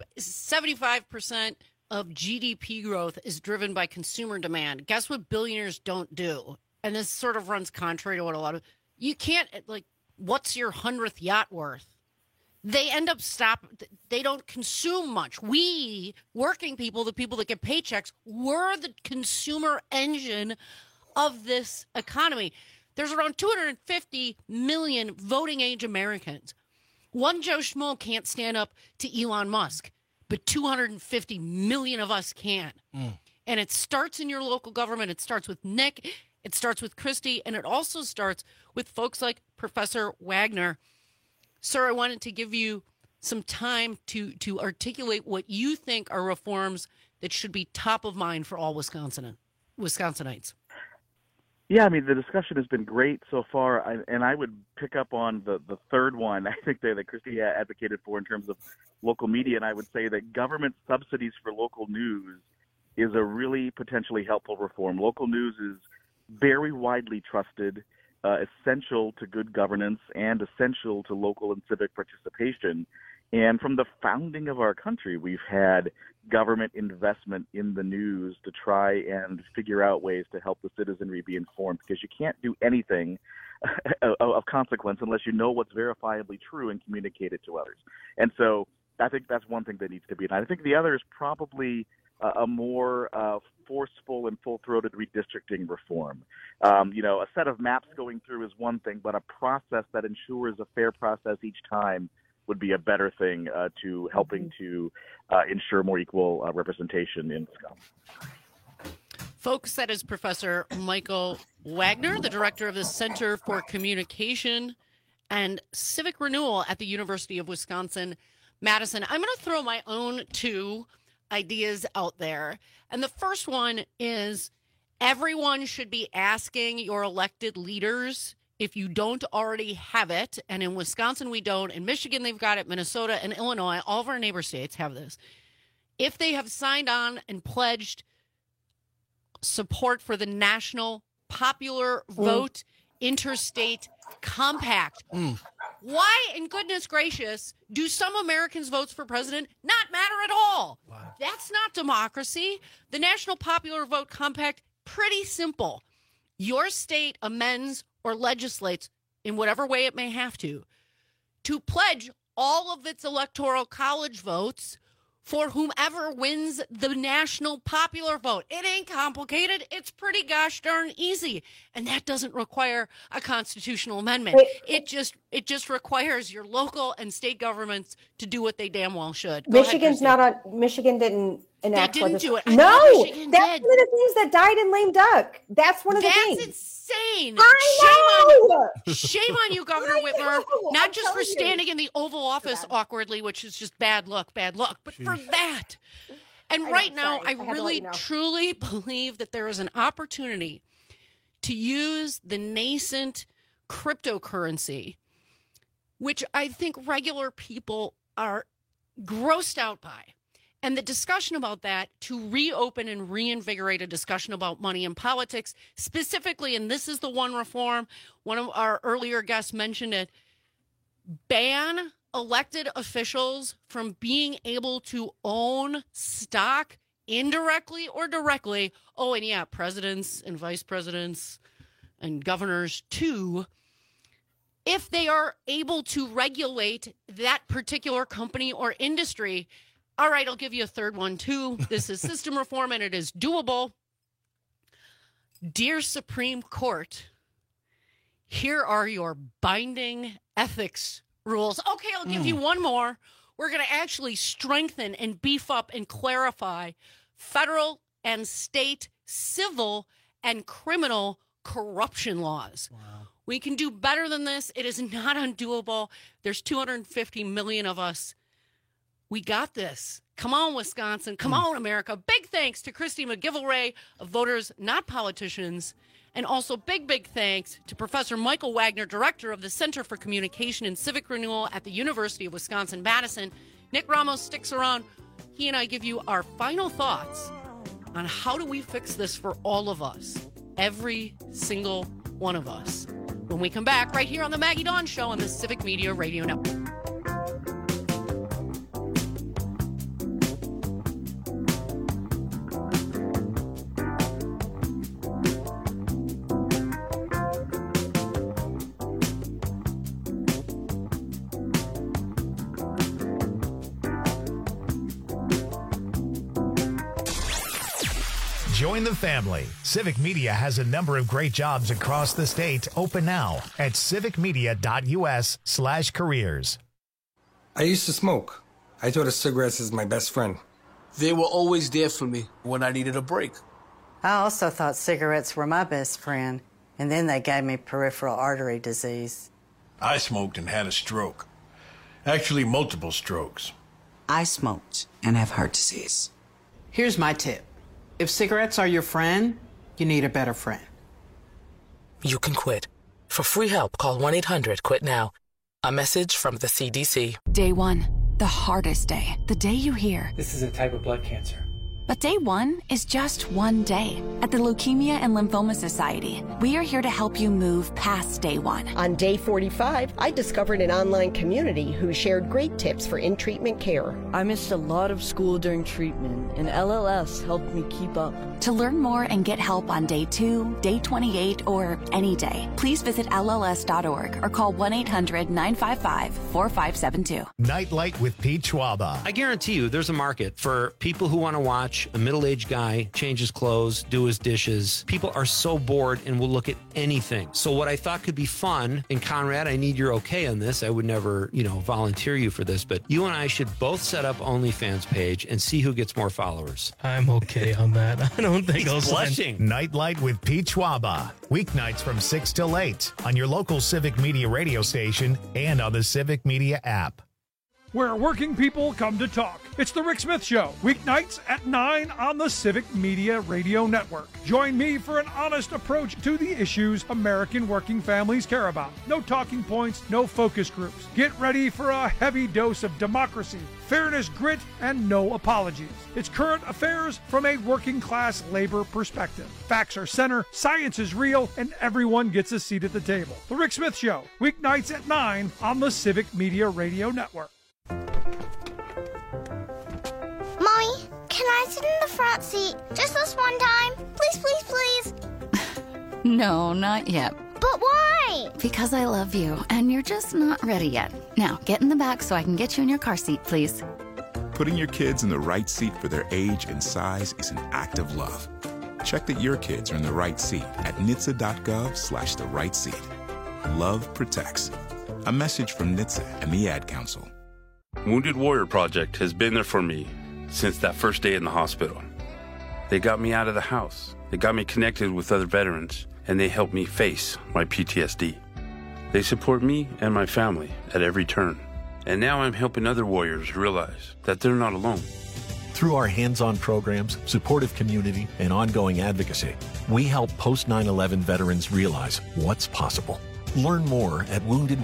S19: 75% of GDP growth is driven by consumer demand. Guess what billionaires don't do? And this sort of runs contrary to what you can't, what's your 100th yacht worth? They end up they don't consume much. We, working people, the people that get paychecks, we're the consumer engine of this economy. There's around 250 million voting age Americans. One Joe Schmo can't stand up to Elon Musk, but 250 million of us can. And it starts in your local government. It starts with Nick. It starts with Christy. And it also starts with folks like Professor Wagner. Sir, I wanted to give you some time to articulate what you think are reforms that should be top of mind for all Wisconsinites.
S26: Yeah, I mean, the discussion has been great so far, and I would pick up on the third one, I think, that Christy advocated for in terms of local media, and I would say that government subsidies for local news is a really potentially helpful reform. Local news is very widely trusted, essential to good governance, and essential to local and civic participation. And from the founding of our country, we've had government investment in the news to try and figure out ways to help the citizenry be informed, because you can't do anything of consequence unless you know what's verifiably true and communicate it to others. And so I think that's one thing that needs to be done. I think the other is probably a more forceful and full-throated redistricting reform. A set of maps going through is one thing, but a process that ensures a fair process each time would be a better thing to helping to ensure more equal representation in Wisconsin.
S19: Folks, that is Professor Michael Wagner, the director of the Center for Communication and Civic Renewal at the University of Wisconsin-Madison. I'm going to throw my own two ideas out there. And the first one is everyone should be asking your elected leaders, if you don't already have it, and in Wisconsin we don't, in Michigan they've got it, Minnesota and Illinois, all of our neighbor states have this, if they have signed on and pledged support for the National Popular Vote Interstate Compact. Why, in goodness gracious, do some Americans' votes for president not matter at all? Wow. That's not democracy. The National Popular Vote Compact, pretty simple. Your state amends or legislates in whatever way it may have to pledge all of its electoral college votes for whomever wins the national popular vote. It ain't complicated. It's pretty gosh darn easy. And that doesn't require a constitutional amendment. It just requires your local and state governments to do what they damn well should.
S16: Michigan didn't enact
S19: They didn't do it.
S16: No, that's
S19: did.
S16: one of the things that died in lame duck. That's one of the things.
S19: That's insane.
S16: I know.
S19: Shame on you, Governor Whitmer. Not just for standing in the Oval Office awkwardly, which is just bad luck, but for that. And right now, I really, truly believe that there is an opportunity to use the nascent cryptocurrency, which I think regular people are grossed out by. And the discussion about that to reopen and reinvigorate a discussion about money and politics, specifically, and this is the one reform, one of our earlier guests mentioned it, ban elected officials from being able to own stock indirectly or directly. Oh, and yeah, presidents and vice presidents and governors too. if they are able to regulate that particular company or industry. All right, I'll give you a third one, too. This is system reform, and it is doable. Dear Supreme Court, here are your binding ethics rules. Okay, I'll give you one more. We're going to actually strengthen and beef up and clarify federal and state civil and criminal corruption laws. Wow. We can do better than this. It is not undoable. There's 250 million of us. We got this. Come on, Wisconsin. Come on, America. Big thanks to Christy McGillivray of Voters Not Politicians. And also big thanks to Professor Michael Wagner, Director of the Center for Communication and Civic Renewal at the University of Wisconsin-Madison. Nick Ramos sticks around. He and I give you our final thoughts on how do we fix this for all of us, every single one of us. When we come back right here on the Maggie Dawn Show on the Civic Media Radio Network.
S4: Join the family. Civic Media has a number of great jobs across the state open now at civicmedia.us/careers.
S1: I used to smoke. I thought of cigarettes as my best friend.
S7: They were always there for me when I needed a break.
S8: I also thought cigarettes were my best friend, and then they gave me peripheral artery disease.
S10: I smoked and had a stroke. Actually, multiple strokes.
S11: I smoked and have heart disease.
S12: Here's my tip. If cigarettes are your friend, you need a better friend.
S13: You can quit. For free help, call 1-800-QUIT-NOW. A message from the CDC.
S14: Day one, the hardest day. The day you hear,
S6: this is a type of blood cancer.
S14: But day one is just one day. At the Leukemia and Lymphoma Society, we are here to help you move past day one.
S9: On day 45, I discovered an online community who shared great tips for in-treatment care.
S17: I missed a lot of school during treatment, and LLS helped me keep up.
S14: To learn more and get help on day 2, day 28, or any day, please visit LLS.org or call 1-800-955-4572.
S4: Nightlight with Pete Schwaba.
S20: I guarantee you there's a market for people who want to watch a middle-aged guy change his clothes, do his dishes. People are so bored and will look at anything. So what I thought could be fun, and Conrad, I need your okay on this. I would never, volunteer you for this, but you and I should both set up OnlyFans page and see who gets more followers.
S6: I'm okay on that. I don't think I'll
S4: blushing. Nightlight with Pete Schwaba. Weeknights from 6 till 8 on your local Civic Media radio station and on the Civic Media app.
S22: Where working people come to talk. It's The Rick Smith Show, weeknights at 9 on the Civic Media Radio Network. Join me for an honest approach to the issues American working families care about. No talking points, no focus groups. Get ready for a heavy dose of democracy, fairness, grit, and no apologies. It's current affairs from a working class labor perspective. Facts are center, science is real, and everyone gets a seat at the table. The Rick Smith Show, weeknights at 9 on the Civic Media Radio Network.
S23: Mommy, can I sit in the front seat just this one time? Please, please, please.
S24: No, not yet.
S23: But why?
S24: Because I love you, and you're just not ready yet. Now, get in the back so I can get you in your car seat, please.
S25: Putting your kids in the right seat for their age and size is an act of love. Check that your kids are in the right seat at NHTSA.gov/the right seat. Love protects. A message from NHTSA and the Ad Council.
S27: Wounded Warrior Project has been there for me since that first day in the hospital. They got me out of the house. They got me connected with other veterans, and they helped me face my PTSD. They support me and my family at every turn. And now I'm helping other warriors realize that they're not alone.
S28: Through our hands-on programs, supportive community, and ongoing advocacy, we help post-9/11 veterans realize what's possible. Learn more at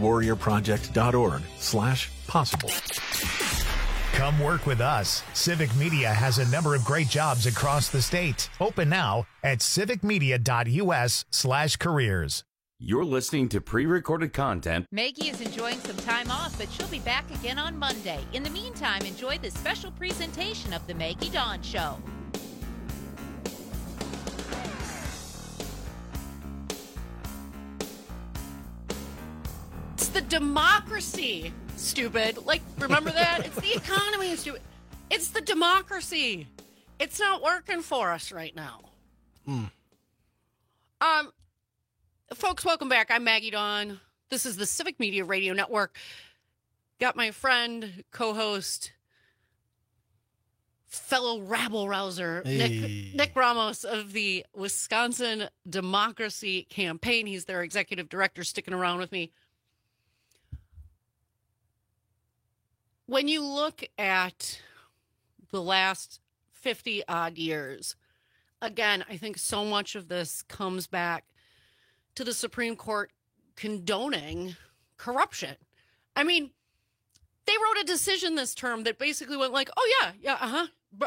S28: woundedwarriorproject.org/possible.
S4: Come work with us. Civic Media has a number of great jobs across the state. Open now at civicmedia.us/careers.
S18: You're listening to pre-recorded content.
S29: Maggie is enjoying some time off, but she'll be back again on Monday. In the meantime, enjoy this special presentation of The Maggie Dawn Show.
S1: the democracy, stupid. Like, remember that? It's the economy, stupid. It's the democracy. It's not working for us right now. Folks, welcome back. I'm Maggie Dawn. This is the Civic Media Radio Network. Got my friend, co-host, fellow rabble-rouser, Nick Ramos of the Wisconsin Democracy Campaign. He's their executive director, sticking around with me. When you look at the last 50-odd years, again, I think so much of this comes back to the Supreme Court condoning corruption. I mean, they wrote a decision this term that basically went like, oh, yeah,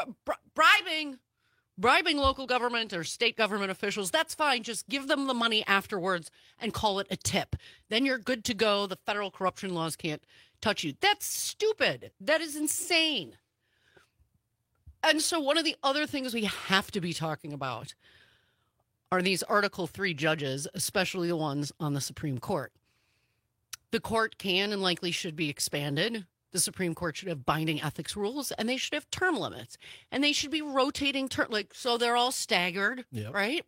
S1: bribing local government or state government officials, that's fine. Just give them the money afterwards and call it a tip. Then you're good to go. The federal corruption laws can't touch you. That's stupid. That is insane. And so one of the other things we have to be talking about are these Article 3 judges, especially the ones on the Supreme Court. The court can and likely should be expanded. The Supreme Court should have binding ethics rules, and they should have term limits. And they should be rotating so they're all staggered, right?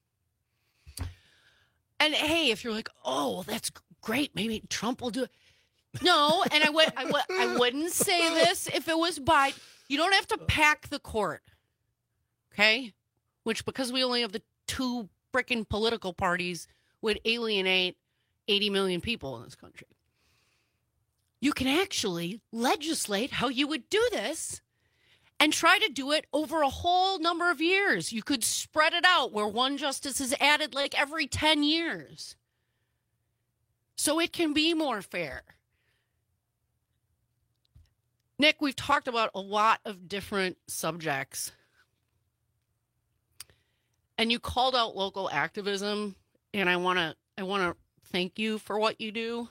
S1: And hey, if you're like, oh, that's great, maybe Trump will do it. No, and I wouldn't say this if it was Biden. You don't have to pack the court, okay? Which, because we only have the two frickin' political parties, would alienate 80 million people in this country. You can actually legislate how you would do this and try to do it over a whole number of years. You could spread it out where one justice is added like every 10 years. So it can be more fair. Nick, we've talked about a lot of different subjects. And you called out local activism, and I want to thank you for what you do.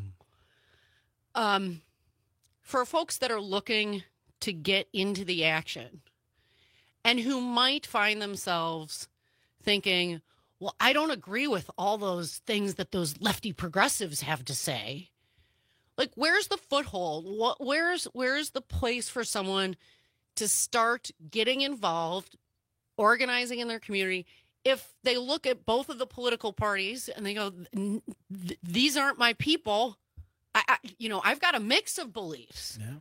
S1: For folks that are looking to get into the action and who might find themselves thinking, well, I don't agree with all those things that those lefty progressives have to say. Like, where's the foothold? Where's the place for someone to start getting involved, organizing in their community? If they look at both of the political parties and they go, these aren't my people, I've got a mix of beliefs. Yeah.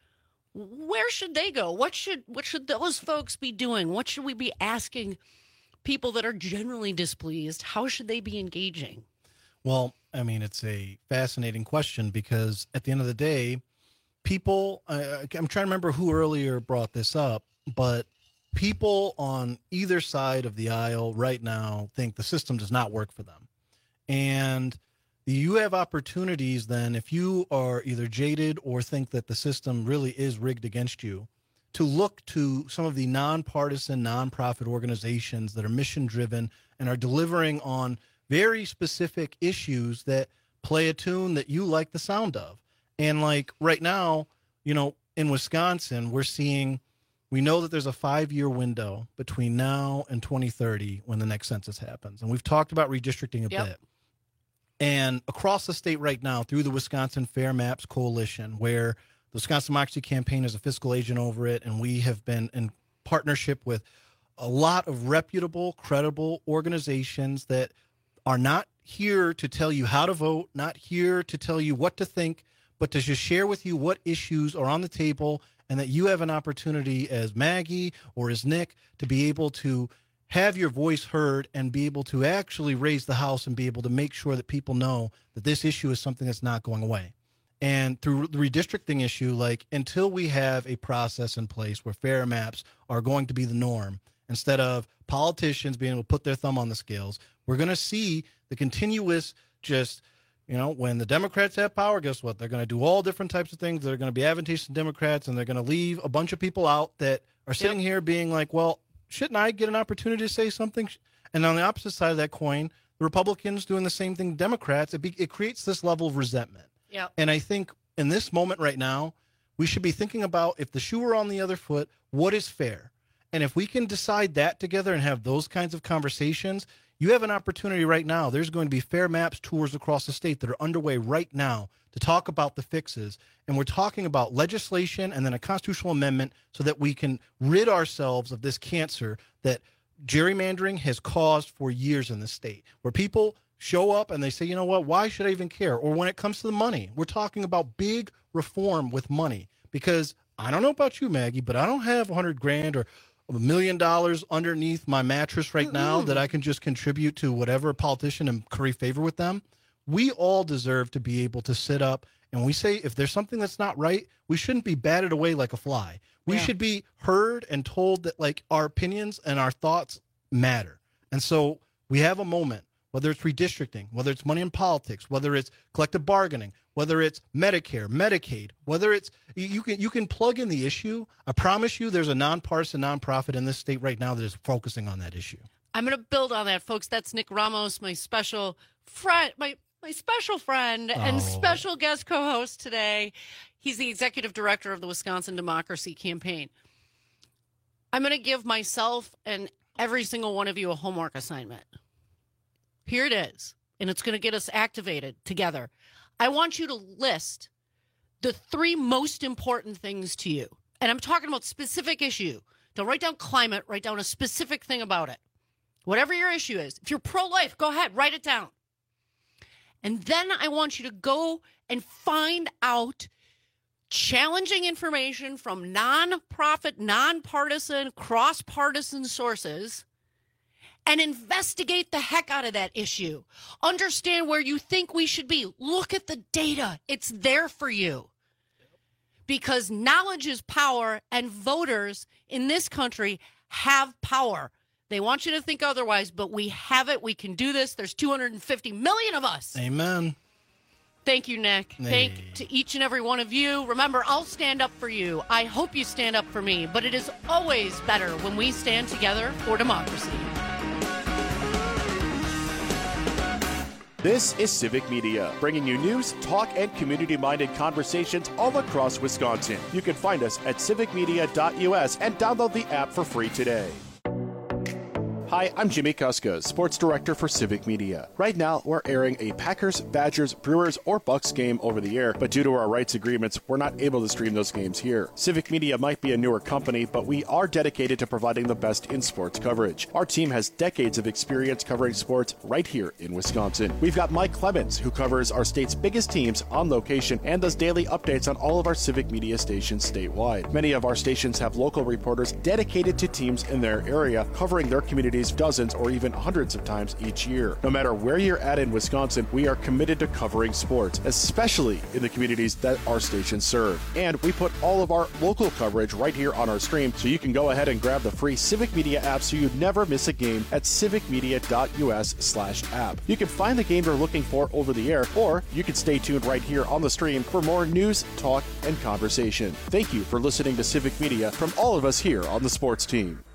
S1: Where should they go? What should those folks be doing? What should we be asking people that are generally displeased? How should they be engaging?
S2: Well, I mean, it's a fascinating question because at the end of the day, people, I'm trying to remember who earlier brought this up, but people on either side of the aisle right now think the system does not work for them. And you have opportunities then, if you are either jaded or think that the system really is rigged against you, to look to some of the nonpartisan, nonprofit organizations that are mission-driven and are delivering on very specific issues that play a tune that you like the sound of. And like right now, in Wisconsin, we know that there's a 5-year window between now and 2030 when the next census happens. And we've talked about redistricting a bit. And across the state right now, through the Wisconsin Fair Maps Coalition, where the Wisconsin Democracy Campaign is a fiscal agent over it, and we have been in partnership with a lot of reputable, credible organizations that are not here to tell you how to vote, not here to tell you what to think, but to just share with you what issues are on the table, and that you have an opportunity as Maggie or as Nick to be able to have your voice heard and be able to actually raise the house and be able to make sure that people know that this issue is something that's not going away. And through the redistricting issue, until we have a process in place where fair maps are going to be the norm, instead of politicians being able to put their thumb on the scales, we're going to see the continuous when the Democrats have power, guess what? They're going to do all different types of things that are going to be advantageous to Democrats, and they're going to leave a bunch of people out that are sitting here being like, well, shouldn't I get an opportunity to say something? And on the opposite side of that coin, the Republicans doing the same thing to Democrats, it creates this level of resentment. Yeah. And I think in this moment right now, we should be thinking about, if the shoe were on the other foot, what is fair? And if we can decide that together and have those kinds of conversations, You have an opportunity right now. There's going to be Fair Maps tours across the state that are underway right now to talk about the fixes. And we're talking about legislation and then a constitutional amendment so that we can rid ourselves of this cancer that gerrymandering has caused for years in the state, where people show up and they say, you know what, why should I even care? Or when it comes to the money, we're talking about big reform with money, because I don't know about you, Maggie, but I don't have $100,000 or $1 million underneath my mattress right now that I can just contribute to whatever politician and curry favor with them. We all deserve to be able to sit up and we say, if there's something that's not right, we shouldn't be batted away like a fly. We should be heard and told that like our opinions and our thoughts matter. And so we have a moment, whether it's redistricting, whether it's money in politics, whether it's collective bargaining, whether it's Medicare, Medicaid, whether it's you can plug in the issue. I promise you there's a nonpartisan nonprofit in this state right now that is focusing on that issue.
S1: I'm going to build on that, folks. That's Nick Ramos, my special friend, my special friend and special guest co-host today. He's the executive director of the Wisconsin Democracy Campaign. I'm going to give myself and every single one of you a homework assignment. Here it is, and it's going to get us activated together. I want you to list the 3 most important things to you. And I'm talking about specific issue. Don't write down climate, write down a specific thing about it. Whatever your issue is. If you're pro-life, go ahead, write it down. And then I want you to go and find out challenging information from nonprofit, nonpartisan, cross-partisan sources and investigate the heck out of that issue. Understand where you think we should be. Look at the data. It's there for you. Because knowledge is power, and voters in this country have power. They want you to think otherwise, but we have it. We can do this. There's 250 million of us.
S2: Amen.
S1: Thank you, Nick. Thank to each and every one of you. Remember, I'll stand up for you. I hope you stand up for me. But it is always better when we stand together for democracy.
S3: This is Civic Media, bringing you news, talk, and community-minded conversations all across Wisconsin. You can find us at civicmedia.us and download the app for free today. Hi, I'm Jimmy Kuska, Sports Director for Civic Media. Right now, we're airing a Packers, Badgers, Brewers, or Bucks game over the air, but due to our rights agreements, we're not able to stream those games here. Civic Media might be a newer company, but we are dedicated to providing the best in sports coverage. Our team has decades of experience covering sports right here in Wisconsin. We've got Mike Clemens, who covers our state's biggest teams on location and does daily updates on all of our Civic Media stations statewide. Many of our stations have local reporters dedicated to teams in their area, covering their communities dozens or even hundreds of times each year. No matter where you're at in Wisconsin, we are committed to covering sports, especially in the communities that our stations serve. And we put all of our local coverage right here on our stream, so you can go ahead and grab the free Civic Media app so you never miss a game at civicmedia.us/app. You can find the game you're looking for over the air, or you can stay tuned right here on the stream for more news, talk, and conversation. Thank you for listening to Civic Media from all of us here on the sports team.